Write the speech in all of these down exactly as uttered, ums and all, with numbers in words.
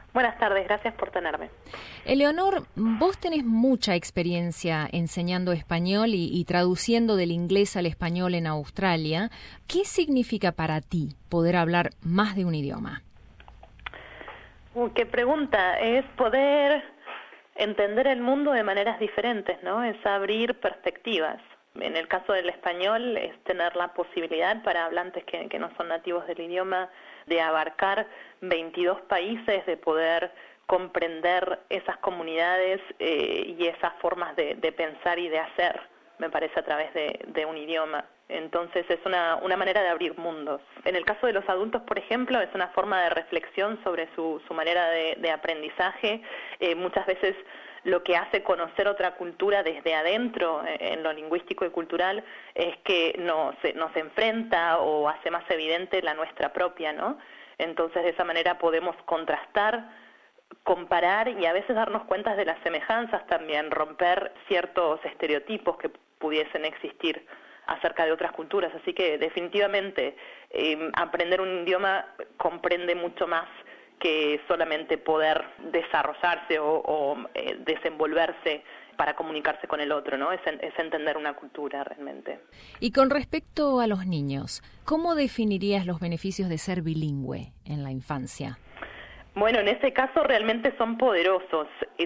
Buenas tardes, gracias por tenerme. Eleonor, vos tenés mucha experiencia enseñando español y, y traduciendo del inglés al español en Australia. ¿Qué significa para ti poder hablar más de un idioma? Uh, qué pregunta. Es poder entender el mundo de maneras diferentes, ¿no? Es abrir perspectivas. En el caso del español es tener la posibilidad para hablantes que, que no son nativos del idioma de abarcar veintidós países, de poder comprender esas comunidades eh, y esas formas de, de pensar y de hacer, me parece, a través de, de un idioma. Entonces es una, una manera de abrir mundos. En el caso de los adultos, por ejemplo, es una forma de reflexión sobre su, su manera de, de aprendizaje. Eh, muchas veces lo que hace conocer otra cultura desde adentro, en lo lingüístico y cultural, es que nos, nos enfrenta o hace más evidente la nuestra propia, ¿no? Entonces, de esa manera podemos contrastar, comparar y a veces darnos cuenta de las semejanzas también, romper ciertos estereotipos que pudiesen existir acerca de otras culturas. Así que, definitivamente, eh, aprender un idioma comprende mucho más que solamente poder desarrollarse o, o eh, desenvolverse para comunicarse con el otro, ¿no? Es, es entender una cultura realmente. Y con respecto a los niños, ¿cómo definirías los beneficios de ser bilingüe en la infancia? Bueno, en este caso realmente son poderosos.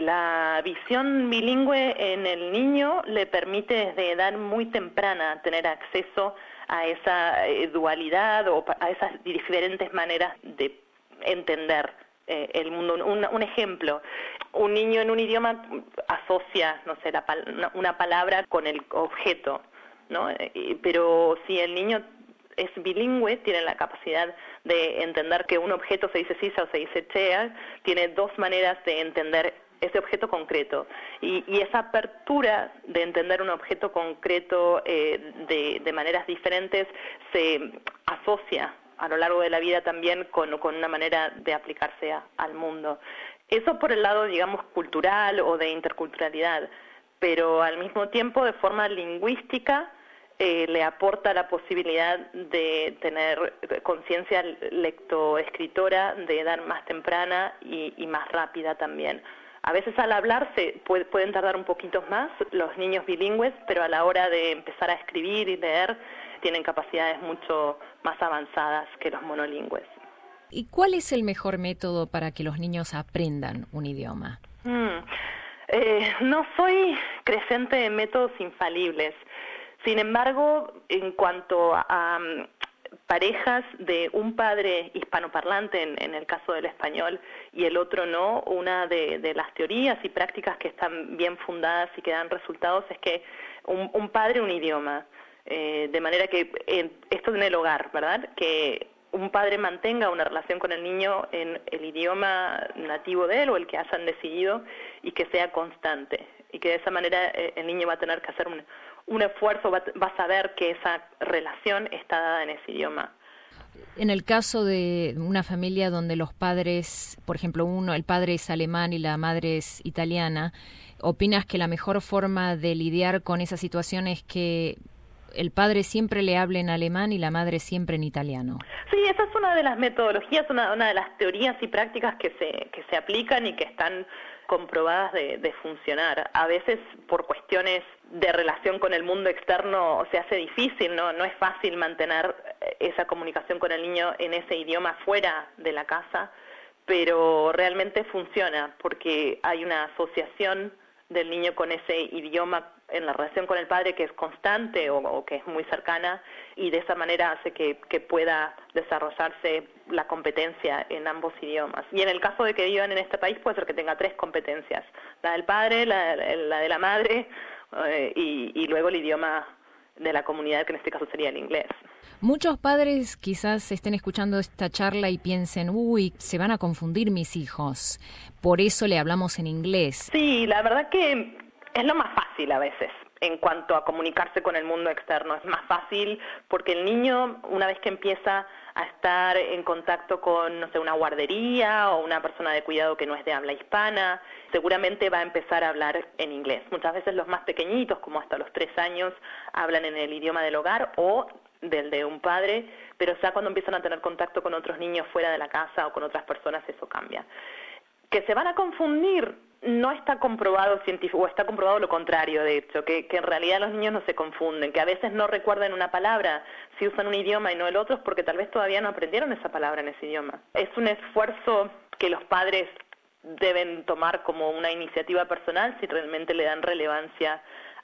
La visión bilingüe en el niño le permite desde edad muy temprana tener acceso a esa eh, dualidad o a esas diferentes maneras de entender eh, el mundo. Un, un ejemplo, un niño en un idioma asocia, no sé, la, una palabra con el objeto, ¿no? Eh, pero si el niño es bilingüe, tiene la capacidad de entender que un objeto se dice sisa o se dice chea, tiene dos maneras de entender ese objeto concreto. Y, y esa apertura de entender un objeto concreto eh, de, de maneras diferentes se asocia a lo largo de la vida también con, con una manera de aplicarse a, al mundo. Eso por el lado, digamos, cultural o de interculturalidad, pero al mismo tiempo de forma lingüística eh, le aporta la posibilidad de tener conciencia lectoescritora de edad más temprana y, y más rápida también. A veces al hablarse puede, pueden tardar un poquito más los niños bilingües, pero a la hora de empezar a escribir y leer tienen capacidades mucho más avanzadas que los monolingües. ¿Y cuál es el mejor método para que los niños aprendan un idioma? Mm, eh, no soy creyente de métodos infalibles. Sin embargo, en cuanto a, a parejas de un padre hispanoparlante, en, en el caso del español, y el otro no, una de, de las teorías y prácticas que están bien fundadas y que dan resultados es que un, un padre, un idioma. Eh, de manera que eh, esto en el hogar, ¿verdad? Que un padre mantenga una relación con el niño en el idioma nativo de él o el que hayan decidido y que sea constante. Y que de esa manera eh, el niño va a tener que hacer un, un esfuerzo, va, va a saber que esa relación está dada en ese idioma. En el caso de una familia donde los padres, por ejemplo, uno, el padre es alemán y la madre es italiana, ¿opinas que la mejor forma de lidiar con esa situación es que el padre siempre le hable en alemán y la madre siempre en italiano? Sí, esa es una de las metodologías, una, una de las teorías y prácticas que se, que se aplican y que están comprobadas de, de funcionar. A veces por cuestiones de relación con el mundo externo se hace difícil, ¿no? No es fácil mantener esa comunicación con el niño en ese idioma fuera de la casa, pero realmente funciona porque hay una asociación del niño con ese idioma en la relación con el padre que es constante o, o que es muy cercana, y de esa manera hace que, que pueda desarrollarse la competencia en ambos idiomas. Y en el caso de que vivan en este país puede ser que tenga tres competencias, la del padre, la, la de la madre eh, y, y luego el idioma de la comunidad, que en este caso sería el inglés. Muchos padres quizás estén escuchando esta charla y piensen, uy, se van a confundir mis hijos, por eso le hablamos en inglés. Sí, la verdad que es lo más fácil a veces en cuanto a comunicarse con el mundo externo. Es más fácil porque el niño, una vez que empieza a estar en contacto con, no sé, una guardería o una persona de cuidado que no es de habla hispana, seguramente va a empezar a hablar en inglés. Muchas veces los más pequeñitos, como hasta los tres años, hablan en el idioma del hogar o del de un padre, pero ya cuando empiezan a tener contacto con otros niños fuera de la casa o con otras personas, eso cambia. Que se van a confundir, no está comprobado científico, o está comprobado lo contrario, de hecho, que, que en realidad los niños no se confunden, que a veces no recuerdan una palabra, si usan un idioma y no el otro, es porque tal vez todavía no aprendieron esa palabra en ese idioma. Es un esfuerzo que los padres deben tomar como una iniciativa personal si realmente le dan relevancia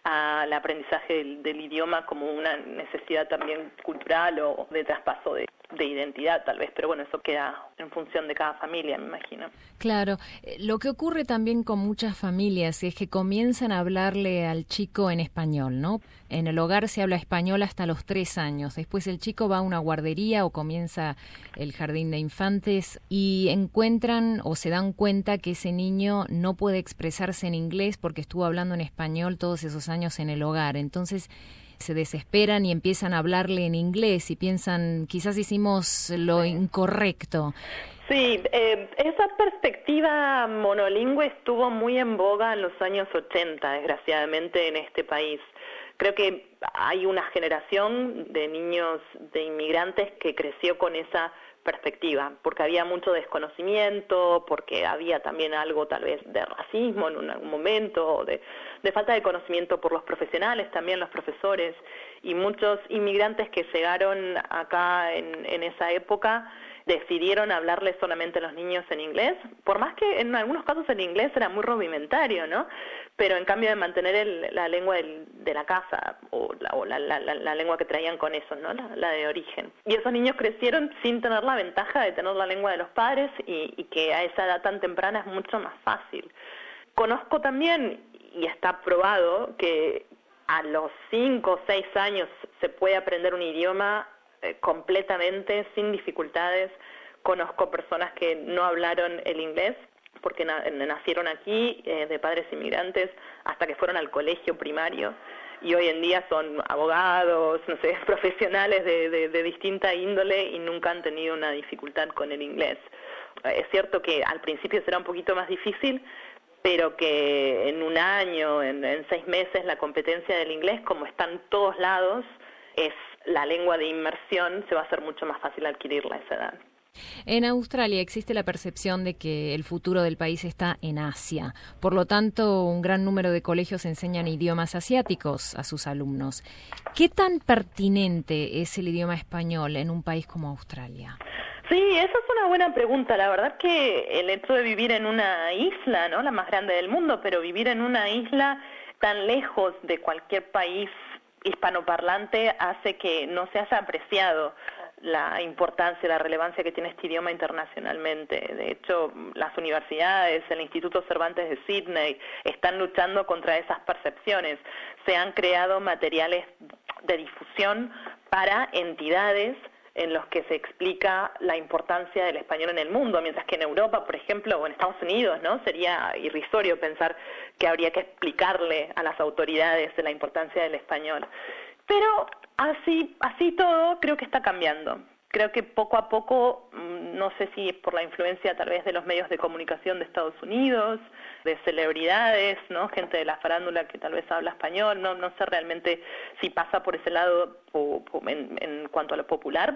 al aprendizaje del, del idioma como una necesidad también cultural o de traspaso de, de identidad tal vez, pero bueno, eso queda en función de cada familia, me imagino. Claro, lo que ocurre también con muchas familias es que comienzan a hablarle al chico en español, ¿no? En el hogar se habla español hasta los tres años, después el chico va a una guardería o comienza el jardín de infantes y encuentran o se dan cuenta que ese niño no puede expresarse en inglés porque estuvo hablando en español todos esos años en el hogar, entonces se desesperan y empiezan a hablarle en inglés y piensan, quizás hicimos lo incorrecto. Sí, eh, esa perspectiva monolingüe estuvo muy en boga en los años ochenta, desgraciadamente, en este país. Creo que hay una generación de niños, de inmigrantes que creció con esa perspectiva, porque había mucho desconocimiento, porque había también algo tal vez de racismo en algún momento, de, de falta de conocimiento por los profesionales, también los profesores, y muchos inmigrantes que llegaron acá en, en esa época decidieron hablarles solamente a los niños en inglés, por más que en algunos casos el inglés era muy rudimentario, ¿no? Pero en cambio de mantener el, la lengua del, de la casa o, la, o la, la, la, la lengua que traían con eso, ¿no? La, la de origen. Y esos niños crecieron sin tener la ventaja de tener la lengua de los padres y, y que a esa edad tan temprana es mucho más fácil. Conozco también, y está probado, que a los cinco o seis años se puede aprender un idioma eh, completamente, sin dificultades. Conozco personas que no hablaron el inglés porque na- nacieron aquí, eh, de padres inmigrantes, hasta que fueron al colegio primario, y hoy en día son abogados, no sé, profesionales de, de, de distinta índole y nunca han tenido una dificultad con el inglés. Es cierto que al principio será un poquito más difícil, pero que en un año, en, en seis meses, la competencia del inglés, como está en todos lados, es la lengua de inmersión, se va a hacer mucho más fácil adquirirla a esa edad. En Australia existe la percepción de que el futuro del país está en Asia. Por lo tanto, un gran número de colegios enseñan idiomas asiáticos a sus alumnos. ¿Qué tan pertinente es el idioma español en un país como Australia? Sí, esa es una buena pregunta. La verdad que el hecho de vivir en una isla, ¿no?, la más grande del mundo, pero vivir en una isla tan lejos de cualquier país hispanoparlante hace que no se haya apreciado la importancia, la relevancia que tiene este idioma internacionalmente. De hecho, las universidades, el Instituto Cervantes de Sydney, están luchando contra esas percepciones. Se han creado materiales de difusión para entidades en los que se explica la importancia del español en el mundo, mientras que en Europa, por ejemplo, o en Estados Unidos, ¿no?, sería irrisorio pensar que habría que explicarle a las autoridades de la importancia del español. Pero así, así todo, creo que está cambiando. Creo que poco a poco, no sé si por la influencia tal vez de los medios de comunicación de Estados Unidos, de celebridades, ¿no?, gente de la farándula que tal vez habla español, no, no sé realmente si pasa por ese lado o, o en, en cuanto a lo popular,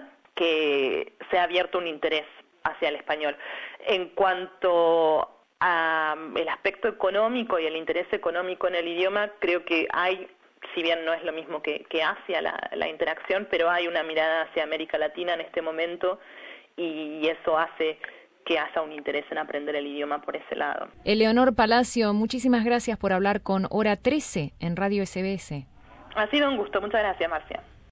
que se ha abierto un interés hacia el español. En cuanto a el aspecto económico y el interés económico en el idioma, creo que hay, si bien no es lo mismo que, que Asia la, la interacción, pero hay una mirada hacia América Latina en este momento y eso hace que haya un interés en aprender el idioma por ese lado. Eleonor Palacio, muchísimas gracias por hablar con Hora trece en Radio S B S. Ha sido un gusto, muchas gracias, Marcia.